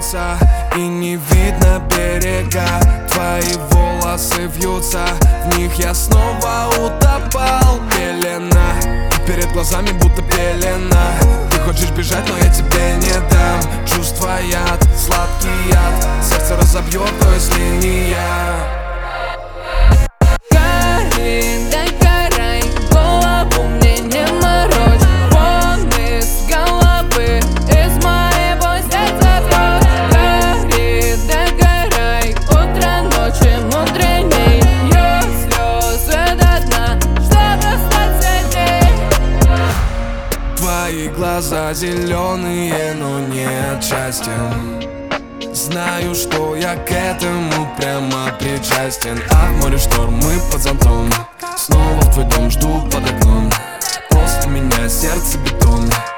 паруса, и не видно берега. Твои волосы вьются, в них я снова утопал. Пелена, перед глазами будто пелена. Ты хочешь бежать, но я тебе не дам. Чувства яд, сладкий яд, сердце разобьет, но если не я. Твои глаза зеленые, но не отчастен. Знаю, что я к этому прямо причастен. А в море шторм, мы под зонтом. Снова в твой дом, жду под окном. После меня сердце бетон.